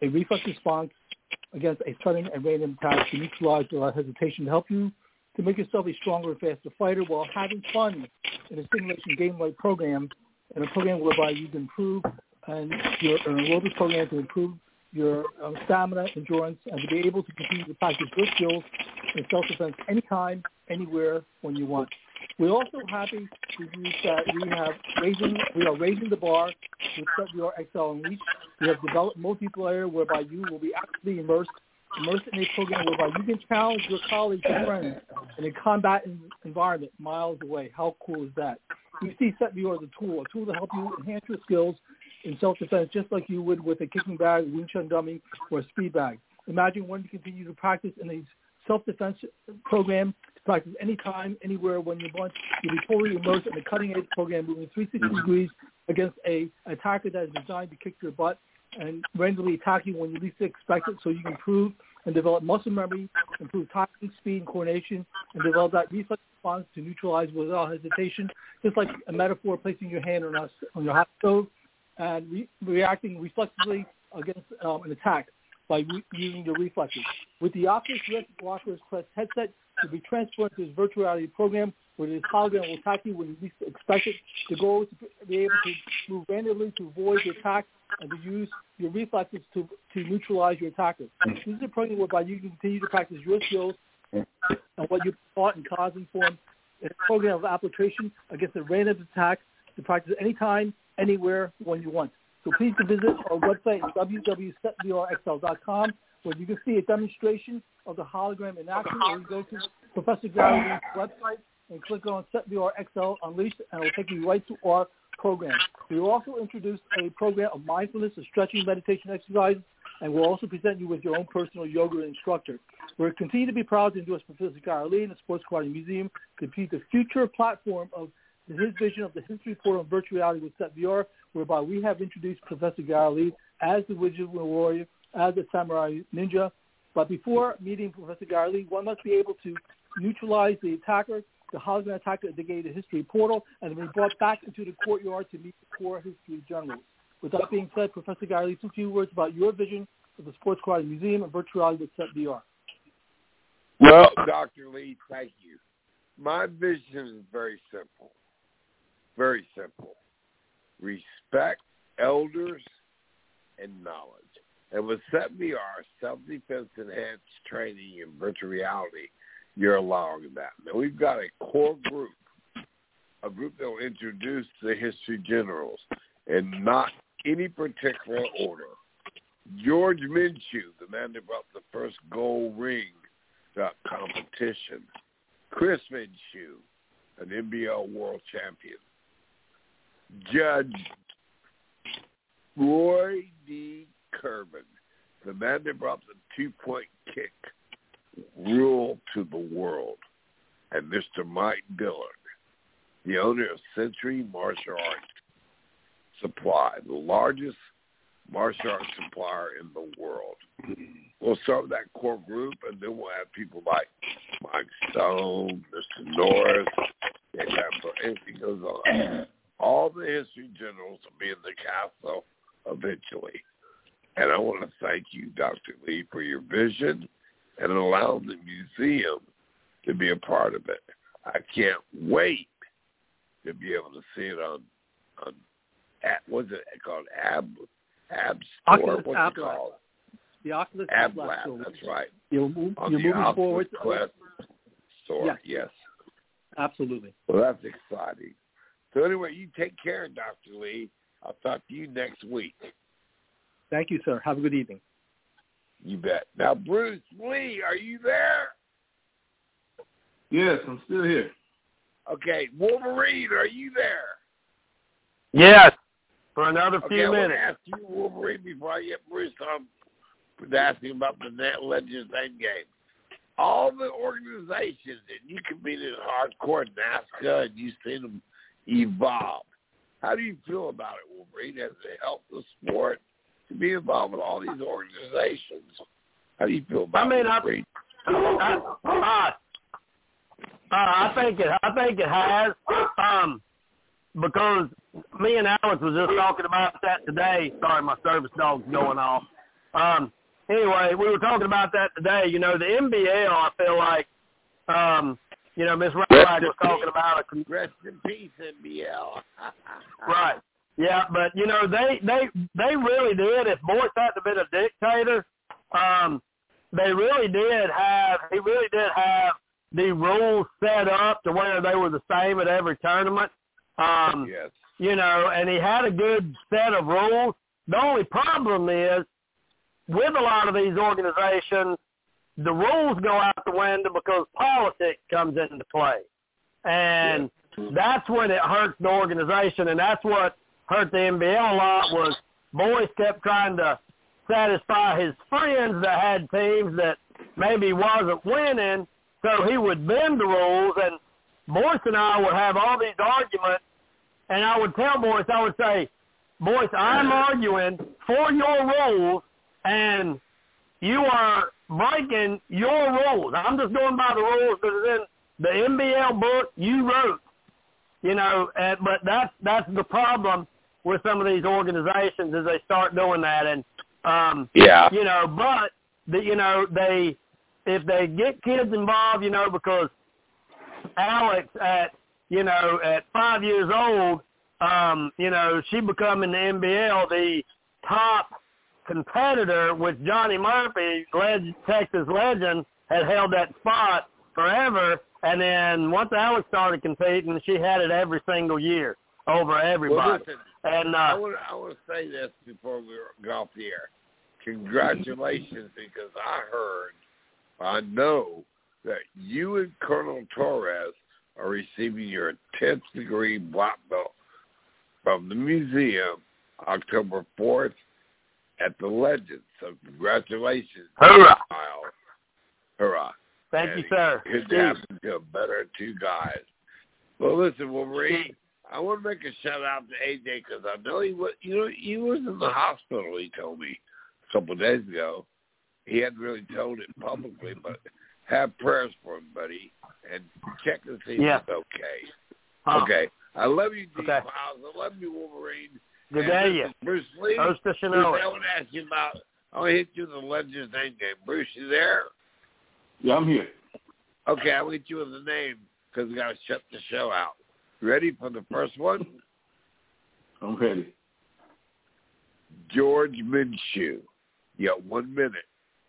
a reflex response against a sudden and random attack to neutralize without hesitation to help you to make yourself a stronger and faster fighter while having fun in a simulation game-like program, and a program whereby you can improve and your an aerobic program to improve your um, stamina, endurance, and to be able to continue to practice your skills in self-defense anytime, anywhere, when you want. We're also happy to use that we have raising we are raising the bar with SetVR X L Unleashed. We have developed multiplayer whereby you will be actively immersed immersed in a program whereby you can challenge your colleagues and friends in a combat environment miles away. How cool is that? We see SetVR as a tool, a tool to help you enhance your skills in self-defense, just like you would with a kicking bag, Wing Chun dummy, or a speed bag. Imagine when you continue to practice in a self-defense program to practice anytime, anywhere, when you want. You'll be totally immersed in a cutting-edge program moving three hundred sixty degrees against a attacker that is designed to kick your butt and randomly attack you when you least expect it, so you can improve and develop muscle memory, improve timing, speed, and coordination, and develop that reflex response to neutralize without hesitation, just like a metaphor placing your hand on, a, on your hot stove and re- reacting reflexively against um, an attack by re- using your reflexes. With the Oculus Rift Oculus Quest headset, you'll be transferred to this virtual reality program where this hologram will attack you when you least expect it. The goal is to be able to move randomly to avoid the attack and to use your reflexes to, to neutralize your attacker. This is a program whereby you can continue to practice your skills and what you taught in college and form in a program of application against a random attack to practice anytime, anywhere, when you want. So please visit our website at w w w dot set v r x l dot com where you can see a demonstration of the hologram in action, or you go to Professor Gary Lee's website and click on SetVR X L Unleashed, and it will take you right to our program. We will also introduce a program of mindfulness and stretching meditation exercises, and we'll also present you with your own personal yoga instructor. We'll continue to be proud to endorse Professor Gary Lee and the Sports Karate Museum to be the future platform of his vision of the history portal on virtual reality with SetVR, whereby we have introduced Professor Gary Lee as the Wizard Warrior, as a Samurai Ninja. But before meeting Professor Gary Lee, one must be able to neutralize the attacker, the hologram attacker at the gate of history portal, and be brought back into the courtyard to meet the core history generals. With that being said, Professor Gary Lee, some few words about your vision of the Sports Karate Museum and virtual reality with SetVR. Well, Doctor Lee, thank you. My vision is very simple. Very simple. Respect elders and knowledge. And with SetVR, self-defense enhanced training in virtual reality, you're allowing that. Now, we've got a core group, a group that will introduce the history generals in not any particular order. George Minshew, the man that brought the first gold ring to competition. Chris Minshew, an N B L world champion. Judge Roy D. Kerman, the man that brought the two-point kick rule to the world. And Mister Mike Dillard, the owner of Century Martial Arts Supply, the largest martial arts supplier in the world. We'll start with that core group, and then we'll have people like Mike Stone, Mister Norris, and anything goes on. All the history generals will be in the castle eventually. And I want to thank you, Doctor Lee, for your vision and allowing the museum to be a part of it. I can't wait to be able to see it on, on at, what's it called, Ab, Ab Store? Oculus What's Ab it called? The Oculus Ab Lab, Lab, that's right. You're, move, on you're the moving Oculus forward. Quest store, yes. yes. Absolutely. Well, that's exciting. So anyway, you take care, Doctor Lee. I'll talk to you next week. Thank you, sir. Have a good evening. You bet. Now, Bruce Lee, are you there? Yes, I'm still here. Okay, Wolverine, are you there? Yes, for another few okay, I minutes. I want to ask you, Wolverine, before I get Bruce on, asking about the Net Legends Endgame. All the organizations, and you competed in hardcore NASCAR, and you've seen them evolve. How do you feel about it, Wolverine? Has it helped the sport to be involved with all these organizations? How do you feel about I mean, it, Wolverine? I, I, uh, I think it. I think it has. Um, because me and Alex was just talking about that today. Sorry, my service dog's going off. Um, anyway, we were talking about that today. You know, the N B L, I feel like, um, you know, Miss Ryback was talking about a con- rest in peace, N B L. right. Yeah, but you know, they they they really did. If Boyce hadn't been a dictator, um, they really did have. He really did have the rules set up to where they were the same at every tournament. Um, yes. You know, and he had a good set of rules. The only problem is, with a lot of these organizations, the rules go out the window because politics comes into play. And yeah. that's when it hurts the organization, and that's what hurt the N B L a lot was Boyce kept trying to satisfy his friends that had teams that maybe wasn't winning, so he would bend the rules, and Boyce and I would have all these arguments, and I would tell Boyce, I would say, Boyce, I'm arguing for your rules, and you are breaking your rules. I'm just going by the rules that are in the N B L book you wrote, you know, and, but that's, that's the problem with some of these organizations is they start doing that. And, um, yeah. you know, but, the, you know, they, if they get kids involved, you know, because Alex at, you know, at five years old, um, you know, she become in the N B L the top competitor with Johnny Murphy, leg- Texas legend, had held that spot forever. And then once Alex started competing, she had it every single year over everybody. Well, listen, and uh, I want I want to say this before we go off the air. Congratulations, because I heard, I know that you and Colonel Torres are receiving your tenth degree black belt from the museum October fourth at the Legends. So congratulations. Hurrah. Kyle. Hurrah. Thank and you, sir. Good to happen to a better two guys. Well, listen, Wolverine, I want to make a shout out to A J because I know he was, you know, he was in the hospital, he told me a couple of days ago. He hadn't really told it publicly, but have prayers for him, buddy, and check to see yeah. if he's okay. Huh. Okay. I love you, D. Okay. Piles. I love you, Wolverine. Good and day, you. Bruce Lee. Toast to Bruce, Chanel. I want to ask you about, I want to hit you with the Legends name game. Bruce, you there? Yeah, I'm here. Okay, I'll hit you with the name because we got to shut the show out. Ready for the first one? I'm ready. George Minshew. You got one minute.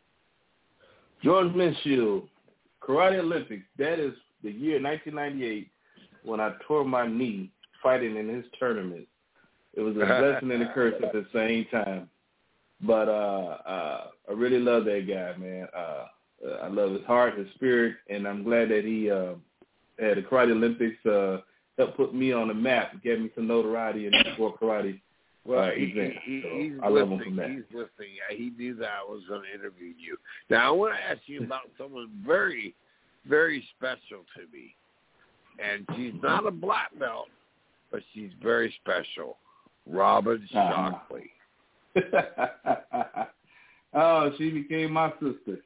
George Minshew, Karate Olympics. That is the year nineteen ninety-eight when I tore my knee fighting in his tournament. It was a blessing and a curse at the same time. But uh, uh, I really love that guy, man. Uh, I love his heart, his spirit, and I'm glad that he uh, at the Karate Olympics uh, helped put me on the map, gave me some notoriety in the sport karate well, uh, he, event. He, so he's I love listening. him from that. He's listening. He knew that I was going to interview you. Now, I want to ask you about someone very, very special to me. And she's not a black belt, but she's very special. Robin Shockley. Uh-huh. Oh, she became my sister.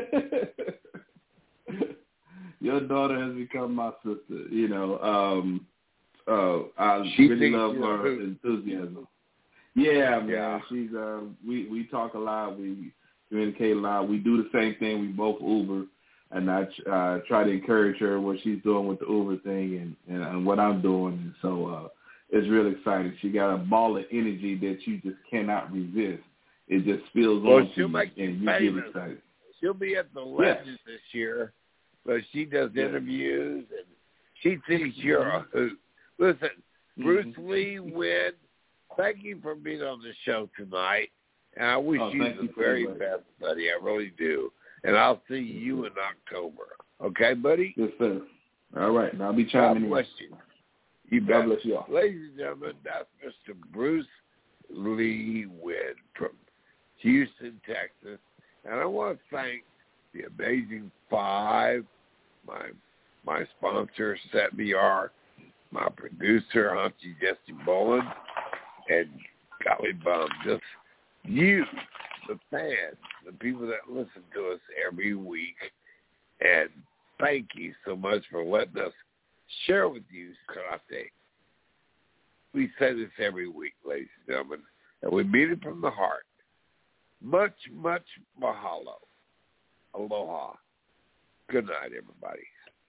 Your daughter has become my sister. You know, um, uh, I she really love her who? enthusiasm. Yeah, man. Yeah. She's uh, we we talk a lot. We communicate a lot. We do the same thing. We both Uber, and I uh, try to encourage her what she's doing with the Uber thing and, and, and what I'm doing. And so uh, it's really exciting. She got a ball of energy that you just cannot resist. It just spills well, on she'll you, make and you you famous. get excited. She'll be at the Legends yes. this year, but she does yes. interviews, and she thinks you're a hoot. Listen, Bruce mm-hmm. Lee Wynn, thank you for being on the show tonight, and I wish oh, you the you very buddy. best, buddy. I really do. And I'll see you in October. Okay, buddy? Yes, sir. All right. Now I'll be chiming God bless in. you. You God bet. bless you all. Ladies and gentlemen, that's Mister Bruce Lee Wynn from Houston, Texas. And I want to thank the Amazing Five, my my sponsor, Set V R, my producer, Hunchy Jesse Bowen, and golly bum, just you, the fans, the people that listen to us every week. And thank you so much for letting us share with you karate. We say this every week, ladies and gentlemen, and we mean it from the heart. Much, much mahalo. Aloha. Good night, everybody.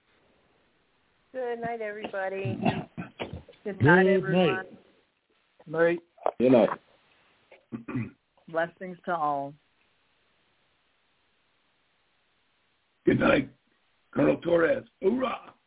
Good night, everybody. Good night, everyone. Night. Good night. Blessings to all. Good night, Colonel Torres. Hoorah!